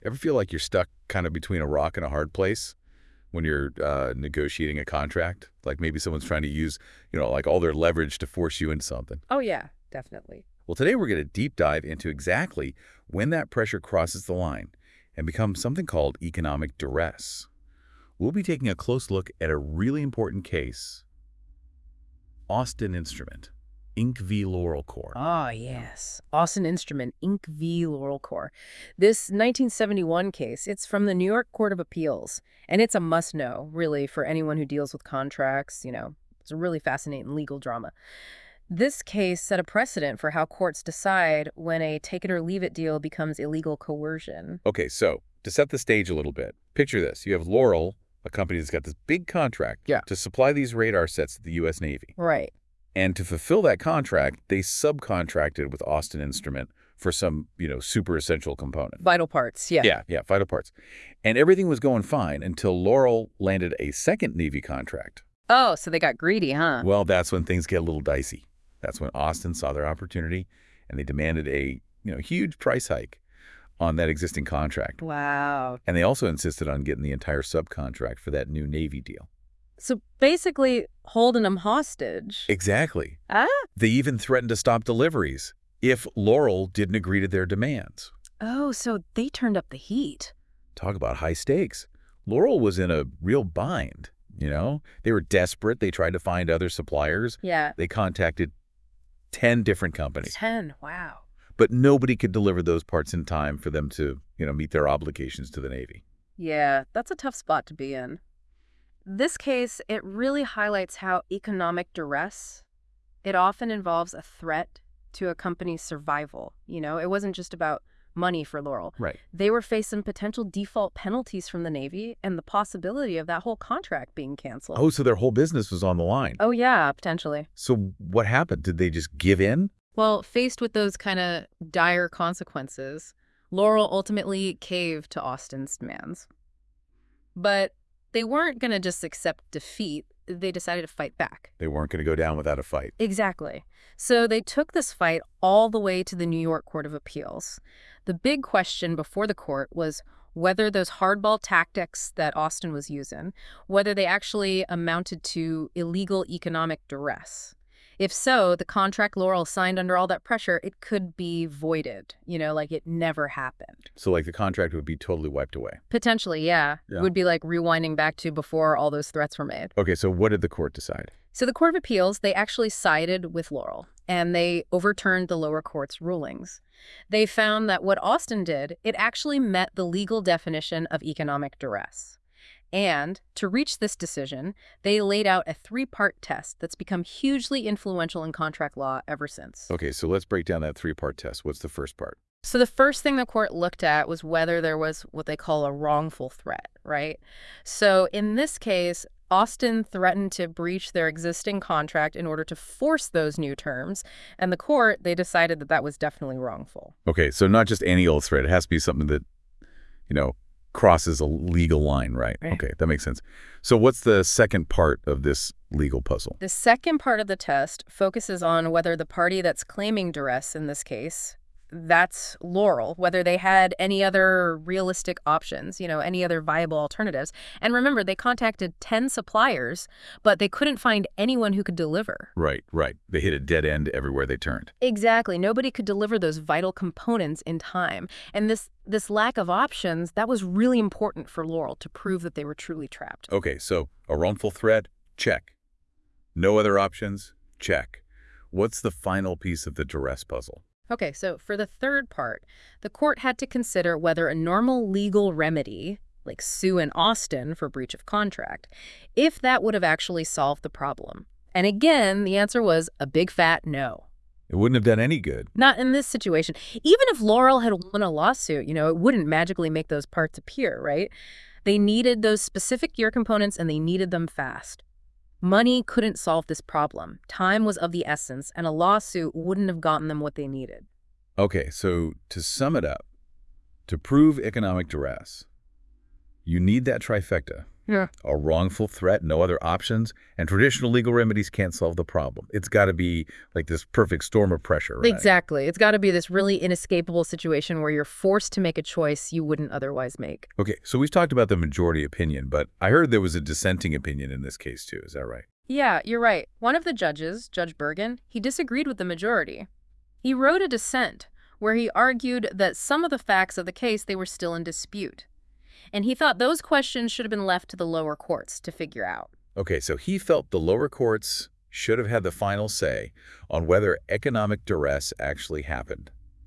Ever feel like you're stuck kind of between a rock and a hard place when you're negotiating a contract? Like maybe someone's trying to use, like all their leverage to force you into something. Oh, yeah, definitely. Well, today we're going to deep dive into exactly when that pressure crosses the line and becomes something called economic duress. We'll be taking a close look at a really important case, Austin Instrument, Inc. v. Laurel Corp. Ah, yes. Austin Instrument, Inc. v. Laurel Corp. This 1971 case, it's from the New York Court of Appeals, and it's a must-know, really, for anyone who deals with contracts. It's a really fascinating legal drama. This case set a precedent for how courts decide when a take-it-or-leave-it deal becomes illegal coercion. Okay, so to set the stage a little bit, picture this. You have Laurel, a company that's got this big contract Yeah. to supply these radar sets to the U.S. Navy. Right. And to fulfill that contract, they subcontracted with Austin Instrument for some, super essential component. Vital parts, yeah. Yeah, vital parts. And everything was going fine until Laurel landed a second Navy contract. Oh, so they got greedy, huh? Well, that's when things get a little dicey. That's when Austin saw their opportunity, and they demanded a, huge price hike on that existing contract. Wow. And they also insisted on getting the entire subcontract for that new Navy deal. So basically holding them hostage. Exactly. Ah? They even threatened to stop deliveries if Laurel didn't agree to their demands. Oh, so they turned up the heat. Talk about high stakes. Laurel was in a real bind, They were desperate. They tried to find other suppliers. Yeah. They contacted 10 different companies. 10, wow. But nobody could deliver those parts in time for them to, meet their obligations to the Navy. Yeah, that's a tough spot to be in. This case, it really highlights how economic duress, it often involves a threat to a company's survival. It wasn't just about money for Laurel. Right. They were facing potential default penalties from the Navy and the possibility of that whole contract being canceled. Oh, so their whole business was on the line. Oh, yeah, potentially. So what happened? Did they just give in? Well, faced with those kind of dire consequences, Laurel ultimately caved to Austin's demands. But they weren't going to just accept defeat. They decided to fight back. They weren't going to go down without a fight. Exactly. So they took this fight all the way to the New York Court of Appeals. The big question before the court was whether those hardball tactics that Austin was using, whether they actually amounted to illegal economic duress. If so, the contract Laurel signed under all that pressure, it could be voided, like it never happened. So like the contract would be totally wiped away. Potentially, yeah. Yeah. It would be like rewinding back to before all those threats were made. Okay, so what did the court decide? So the Court of Appeals, they actually sided with Laurel, and they overturned the lower court's rulings. They found that what Austin did, it actually met the legal definition of economic duress. And to reach this decision, they laid out a 3-part test that's become hugely influential in contract law ever since. Okay, so let's break down that 3-part test. What's the first part? So the first thing the court looked at was whether there was what they call a wrongful threat, right? So in this case, Austin threatened to breach their existing contract in order to force those new terms, and the court, they decided that that was definitely wrongful. Okay, so not just any old threat. It has to be something that, crosses a legal line, right? Right. Okay, that makes sense. So what's the second part of this legal puzzle? The second part of the test focuses on whether the party that's claiming duress in this case, that's Laurel, whether they had any other realistic options, any other viable alternatives. And remember, they contacted 10 suppliers, but they couldn't find anyone who could deliver. Right. They hit a dead end everywhere they turned. Exactly. Nobody could deliver those vital components in time. And this lack of options, that was really important for Laurel to prove that they were truly trapped. Okay, so a wrongful threat, check. No other options, check. What's the final piece of the duress puzzle? Okay, so for the third part, the court had to consider whether a normal legal remedy, like sue in Austin for breach of contract, if that would have actually solved the problem. And again, the answer was a big fat no. It wouldn't have done any good. Not in this situation. Even if Laurel had won a lawsuit, it wouldn't magically make those parts appear, right? They needed those specific gear components, and they needed them fast. Money couldn't solve this problem. Time was of the essence, and a lawsuit wouldn't have gotten them what they needed. Okay, so to sum it up, to prove economic duress, you need that trifecta. Yeah. A wrongful threat, no other options, and traditional legal remedies can't solve the problem. It's got to be like this perfect storm of pressure, right? Exactly. It's got to be this really inescapable situation where you're forced to make a choice you wouldn't otherwise make. Okay, so we've talked about the majority opinion, but I heard there was a dissenting opinion in this case too. Is that right? Yeah, you're right. One of the judges, Judge Bergen, he disagreed with the majority. He wrote a dissent where he argued that some of the facts of the case, they were still in dispute. And he thought those questions should have been left to the lower courts to figure out. Okay, so he felt the lower courts should have had the final say on whether economic duress actually happened.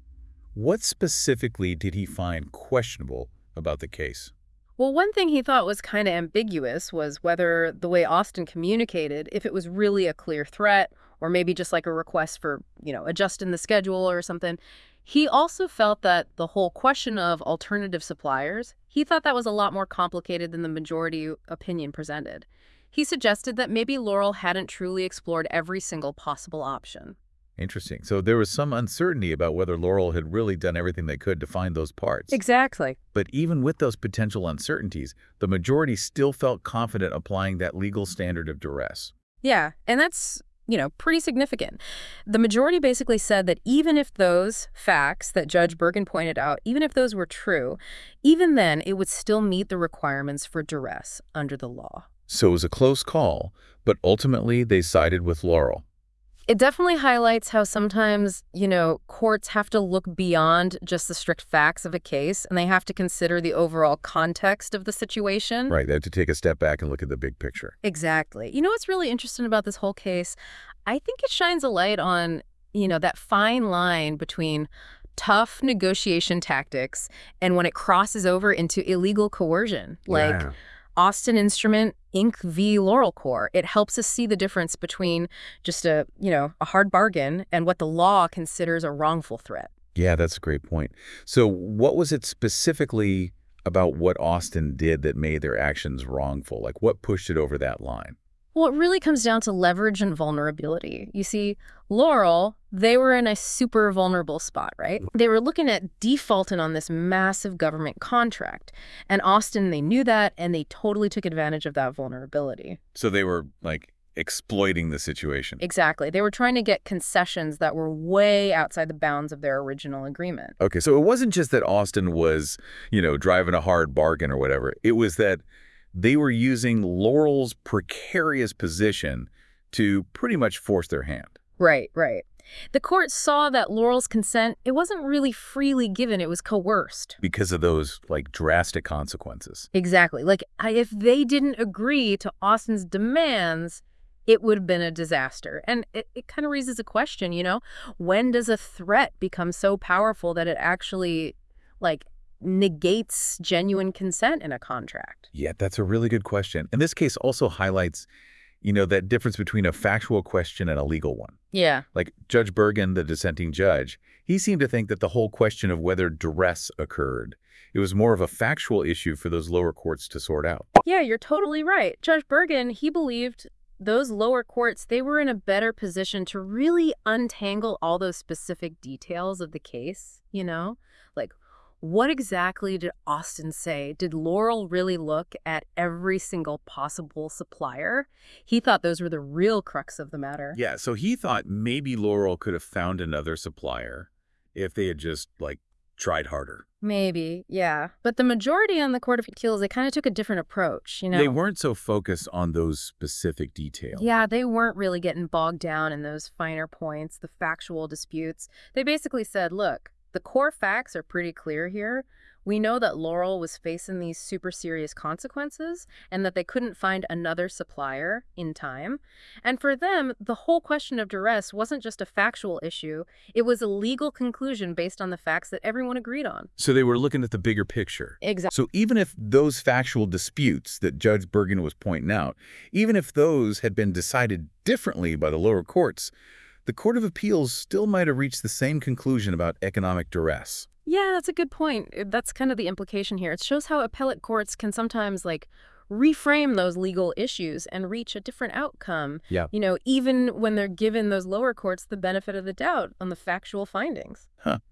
What specifically did he find questionable about the case? Well, one thing he thought was kind of ambiguous was whether the way Austin communicated, if it was really a clear threat or maybe just like a request for, adjusting the schedule or something. He also felt that the whole question of alternative suppliers, he thought that was a lot more complicated than the majority opinion presented. He suggested that maybe Laurel hadn't truly explored every single possible option. Interesting. So there was some uncertainty about whether Laurel had really done everything they could to find those parts. Exactly. But even with those potential uncertainties, the majority still felt confident applying that legal standard of duress. Yeah, and that's, pretty significant. The majority basically said that even if those facts that Judge Bergen pointed out, even if those were true, even then it would still meet the requirements for duress under the law. So it was a close call, but ultimately they sided with Laurel. It definitely highlights how sometimes, courts have to look beyond just the strict facts of a case, and they have to consider the overall context of the situation. Right, they had to take a step back and look at the big picture. Exactly. You know what's really interesting about this whole case? I think it shines a light on, that fine line between tough negotiation tactics and when it crosses over into illegal coercion. Like Yeah. Austin Instrument Inc. v. Laurel Corp. It helps us see the difference between just a hard bargain and what the law considers a wrongful threat. Yeah, that's a great point. So what was it specifically about what Austin did that made their actions wrongful? Like what pushed it over that line? Well, it really comes down to leverage and vulnerability. You see, Laurel, they were in a super vulnerable spot, right? They were looking at defaulting on this massive government contract. And Austin, they knew that, and they totally took advantage of that vulnerability. So they were like exploiting the situation. Exactly. They were trying to get concessions that were way outside the bounds of their original agreement. Okay, so it wasn't just that Austin was, driving a hard bargain or whatever. It was that they were using Laurel's precarious position to pretty much force their hand. Right, right. The court saw that Laurel's consent, it wasn't really freely given, it was coerced. Because of those, drastic consequences. Exactly. Like, if they didn't agree to Austin's demands, it would have been a disaster. And it kind of raises a question, when does a threat become so powerful that it actually, negates genuine consent in a contract? Yeah, that's a really good question. And this case also highlights, that difference between a factual question and a legal one. Yeah. Like Judge Bergen, the dissenting judge, he seemed to think that the whole question of whether duress occurred, it was more of a factual issue for those lower courts to sort out. Yeah, you're totally right. Judge Bergen, he believed those lower courts, they were in a better position to really untangle all those specific details of the case, Like, what exactly did Austin say? Did Laurel really look at every single possible supplier? He thought those were the real crux of the matter. Yeah, so he thought maybe Laurel could have found another supplier if they had just, tried harder. Maybe, yeah. But the majority on the Court of Appeals, they kind of took a different approach, They weren't so focused on those specific details. Yeah, they weren't really getting bogged down in those finer points, the factual disputes. They basically said, look, the core facts are pretty clear here. We know that Laurel was facing these super serious consequences and that they couldn't find another supplier in time. And for them, the whole question of duress wasn't just a factual issue. It was a legal conclusion based on the facts that everyone agreed on. So they were looking at the bigger picture. Exactly. So even if those factual disputes that Judge Bergen was pointing out, even if those had been decided differently by the lower courts, the Court of Appeals still might have reached the same conclusion about economic duress. Yeah, that's a good point. That's kind of the implication here. It shows how appellate courts can sometimes, reframe those legal issues and reach a different outcome. Yeah. Even when they're given those lower courts the benefit of the doubt on the factual findings. Huh.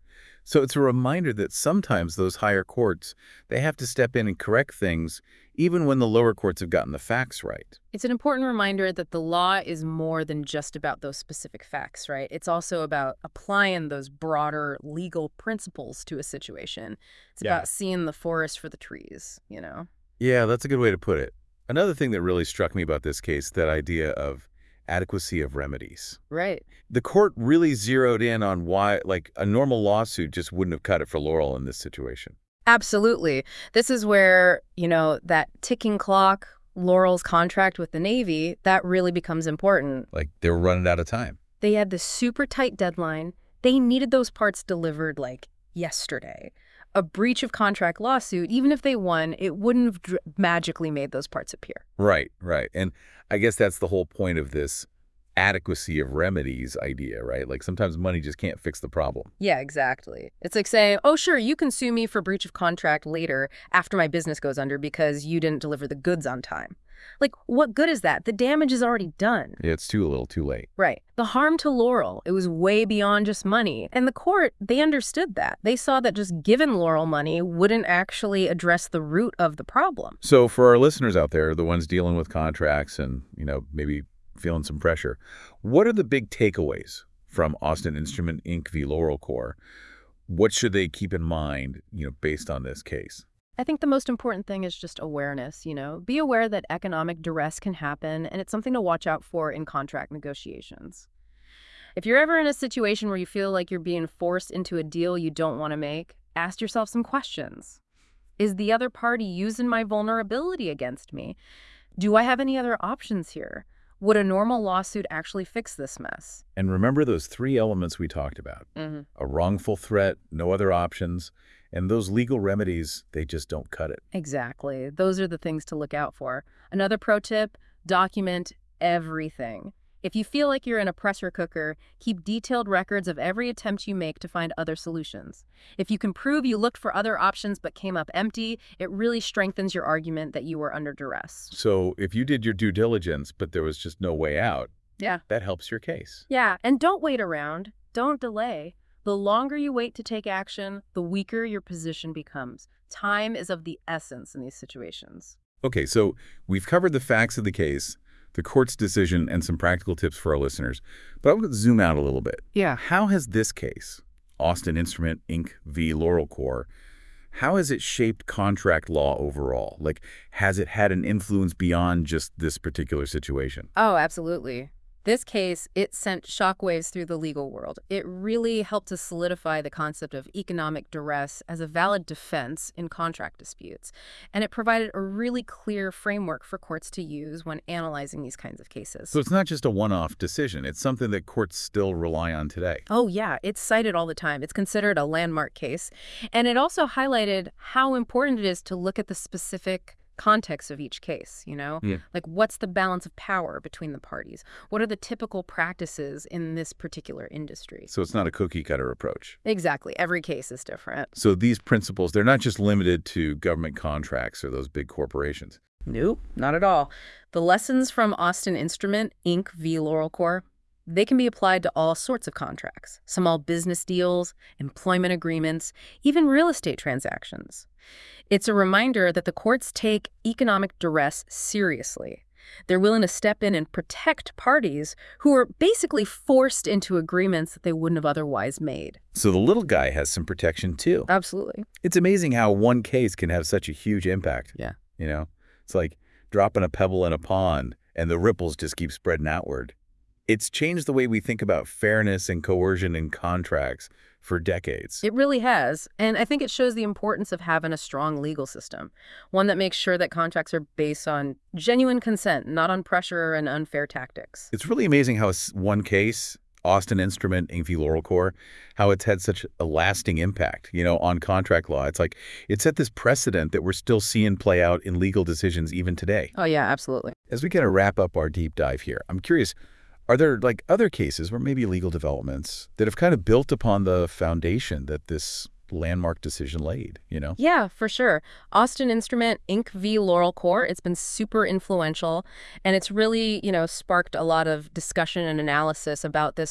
So it's a reminder that sometimes those higher courts, they have to step in and correct things even when the lower courts have gotten the facts right. It's an important reminder that the law is more than just about those specific facts, right? It's also about applying those broader legal principles to a situation. It's Yeah. about seeing the forest for the trees. Yeah, that's a good way to put it. Another thing that really struck me about this case, that idea of adequacy of remedies. Right. The court really zeroed in on why, like, a normal lawsuit just wouldn't have cut it for Laurel in this situation. Absolutely. This is where, that ticking clock, Laurel's contract with the Navy, that really becomes important. Like, they were running out of time. They had this super tight deadline. They needed those parts delivered like yesterday. A breach of contract lawsuit, even if they won, it wouldn't have magically made those parts appear. Right, right. And I guess that's the whole point of this adequacy of remedies idea, right? Like, sometimes money just can't fix the problem. Yeah, exactly. It's like saying, oh, sure, you can sue me for breach of contract later after my business goes under because you didn't deliver the goods on time. Like, what good is that? The damage is already done. Yeah, it's a little too late. Right. The harm to Laurel, it was way beyond just money. And the court, they understood that. They saw that just giving Laurel money wouldn't actually address the root of the problem. So for our listeners out there, the ones dealing with contracts and, maybe feeling some pressure, what are the big takeaways from Austin Instrument Inc. v. Laurel Corp? What should they keep in mind, based on this case? I think the most important thing is just awareness. Be aware that economic duress can happen, and it's something to watch out for in contract negotiations. If you're ever in a situation where you feel like you're being forced into a deal you don't want to make, ask yourself some questions. Is the other party using my vulnerability against me? Do I have any other options here? Would a normal lawsuit actually fix this mess? And remember those three elements we talked about. A wrongful threat, no other options, and those legal remedies, they just don't cut it. Exactly. Those are the things to look out for. Another pro tip, document everything. If you feel like you're in a pressure cooker, keep detailed records of every attempt you make to find other solutions. If you can prove you looked for other options but came up empty, it really strengthens your argument that you were under duress. So if you did your due diligence, but there was just no way out, Yeah. that helps your case. Yeah, and don't wait around. Don't delay. The longer you wait to take action, the weaker your position becomes. Time is of the essence in these situations. Okay, so we've covered the facts of the case, the court's decision, and some practical tips for our listeners. But I'm going to zoom out a little bit. Yeah. How has this case, Austin Instrument Inc. v. Laurel Corp., how has it shaped contract law overall? Like, has it had an influence beyond just this particular situation? Oh, absolutely. This case, it sent shockwaves through the legal world. It really helped to solidify the concept of economic duress as a valid defense in contract disputes. And it provided a really clear framework for courts to use when analyzing these kinds of cases. So it's not just a one-off decision. It's something that courts still rely on today. Oh, yeah. It's cited all the time. It's considered a landmark case. And it also highlighted how important it is to look at the specific context of each case. Yeah. Like, what's the balance of power between the parties? What are the typical practices in this particular industry? So it's not a cookie-cutter approach. Exactly. Every case is different. So these principles, they're not just limited to government contracts or those big corporations. Nope, not at all. The lessons from Austin Instrument Inc. v. Laurel Corp., they can be applied to all sorts of contracts, small business deals, employment agreements, even real estate transactions. It's a reminder that the courts take economic duress seriously. They're willing to step in and protect parties who are basically forced into agreements that they wouldn't have otherwise made. So the little guy has some protection too. Absolutely. It's amazing how one case can have such a huge impact. Yeah. It's like dropping a pebble in a pond and the ripples just keep spreading outward. It's changed the way we think about fairness and coercion in contracts for decades. It really has. And I think it shows the importance of having a strong legal system, one that makes sure that contracts are based on genuine consent, not on pressure and unfair tactics. It's really amazing how one case, Austin Instrument Inc. v. Laurel Corp., how it's had such a lasting impact, on contract law. It's like it set this precedent that we're still seeing play out in legal decisions even today. Oh, yeah, absolutely. As we kind of wrap up our deep dive here, I'm curious, are there like other cases where maybe legal developments that have kind of built upon the foundation that this landmark decision laid, Yeah, for sure. Austin Instrument Inc. v. Laurel Corp., it's been super influential, and it's really, sparked a lot of discussion and analysis about this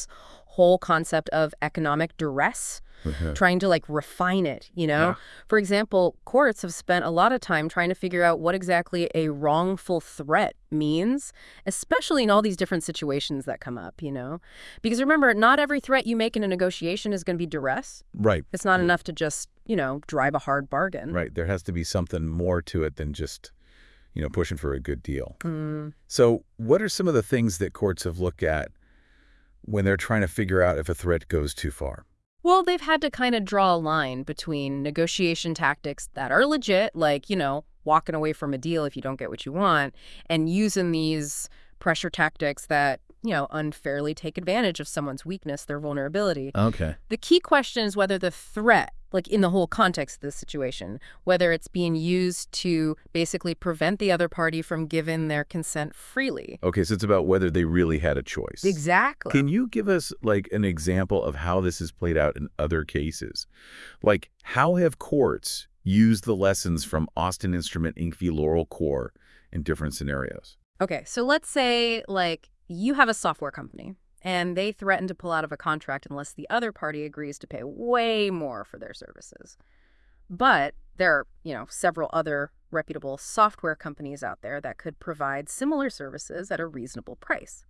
whole concept of economic duress, trying to like refine it, you know? Yeah. For example, courts have spent a lot of time trying to figure out what exactly a wrongful threat means, especially in all these different situations that come up, you know? Because remember, not every threat you make in a negotiation is going to be duress. Right. It's not enough to just, drive a hard bargain. Right. There has to be something more to it than just, pushing for a good deal. Mm. So what are some of the things that courts have looked at when they're trying to figure out if a threat goes too far? Well, they've had to kind of draw a line between negotiation tactics that are legit, like, walking away from a deal if you don't get what you want, and using these pressure tactics that, unfairly take advantage of someone's weakness, their vulnerability. Okay. The key question is whether the threat, like in the whole context of this situation, whether it's being used to basically prevent the other party from giving their consent freely. Okay, so it's about whether they really had a choice. Exactly. Can you give us, like, an example of how this has played out in other cases? Like, how have courts used the lessons from Austin Instrument Inc. v. Laurel Corp. In different scenarios? Okay, so let's say, like, you have a software company, and they threaten to pull out of a contract unless the other party agrees to pay way more for their services. But there are, several other reputable software companies out there that could provide similar services at a reasonable price.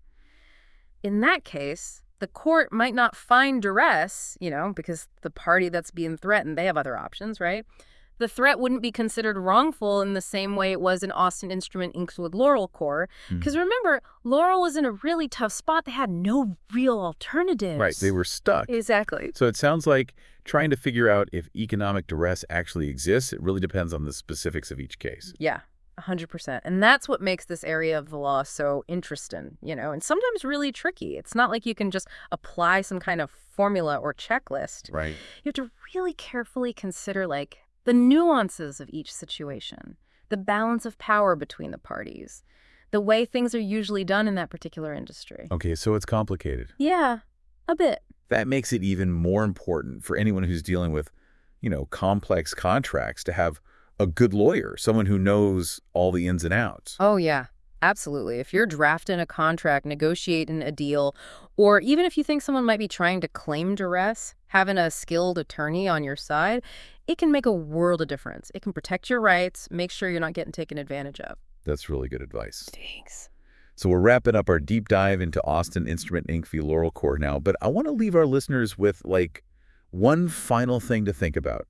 In that case, the court might not find duress, because the party that's being threatened, they have other options, right? The threat wouldn't be considered wrongful in the same way it was in Austin Instrument Inc. with Laurel Corp. Because remember, Laurel was in a really tough spot. They had no real alternatives. Right, they were stuck. Exactly. So it sounds like trying to figure out if economic duress actually exists, it really depends on the specifics of each case. Yeah, 100%. And that's what makes this area of the law so interesting, and sometimes really tricky. It's not like you can just apply some kind of formula or checklist. Right. You have to really carefully consider, like, the nuances of each situation, the balance of power between the parties, the way things are usually done in that particular industry. Okay, so it's complicated. Yeah, a bit. That makes it even more important for anyone who's dealing with, complex contracts to have a good lawyer, someone who knows all the ins and outs. Oh, yeah, absolutely. If you're drafting a contract, negotiating a deal, or even if you think someone might be trying to claim duress, having a skilled attorney on your side, it can make a world of difference. It can protect your rights, make sure you're not getting taken advantage of. That's really good advice. Thanks. So we're wrapping up our deep dive into Austin Instrument Inc. v. Laurel Corp. now, but I want to leave our listeners with, like, one final thing to think about.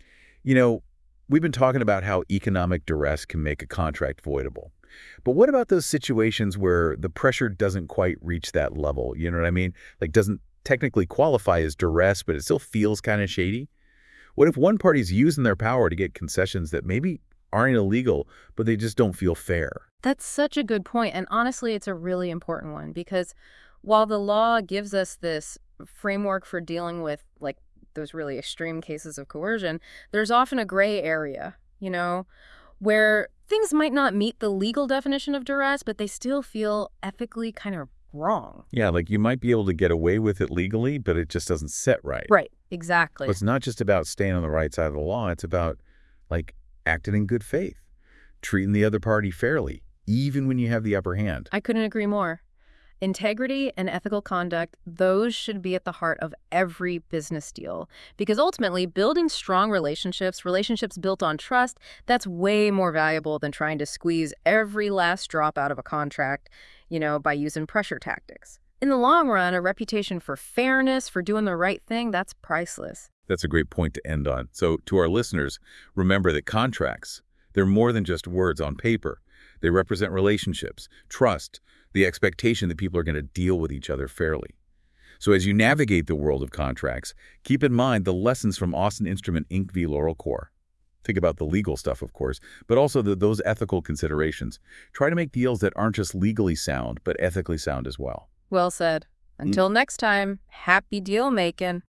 We've been talking about how economic duress can make a contract voidable. But what about those situations where the pressure doesn't quite reach that level? You know what I mean? Like, doesn't technically qualify as duress, but it still feels kind of shady? What if one party's using their power to get concessions that maybe aren't illegal, but they just don't feel fair? That's such a good point. And honestly, it's a really important one because while the law gives us this framework for dealing with, like, those really extreme cases of coercion, there's often a gray area, where things might not meet the legal definition of duress, but they still feel ethically kind of wrong. Yeah, like you might be able to get away with it legally, but it just doesn't sit right. Right, exactly. But it's not just about staying on the right side of the law. It's about, like, acting in good faith, treating the other party fairly, even when you have the upper hand. I couldn't agree more. Integrity and ethical conduct, those should be at the heart of every business deal. Because ultimately, building strong relationships built on trust, that's way more valuable than trying to squeeze every last drop out of a contract, by using pressure tactics. In the long run, a reputation for fairness, for doing the right thing, that's priceless. That's a great point to end on. So to our listeners, remember that contracts, they're more than just words on paper. They represent relationships, trust, the expectation that people are going to deal with each other fairly. So as you navigate the world of contracts, keep in mind the lessons from Austin Instrument Inc. v. Laurel Corp. Think about the legal stuff, of course, but also those ethical considerations. Try to make deals that aren't just legally sound, but ethically sound as well. Well said. Until next time, happy deal making.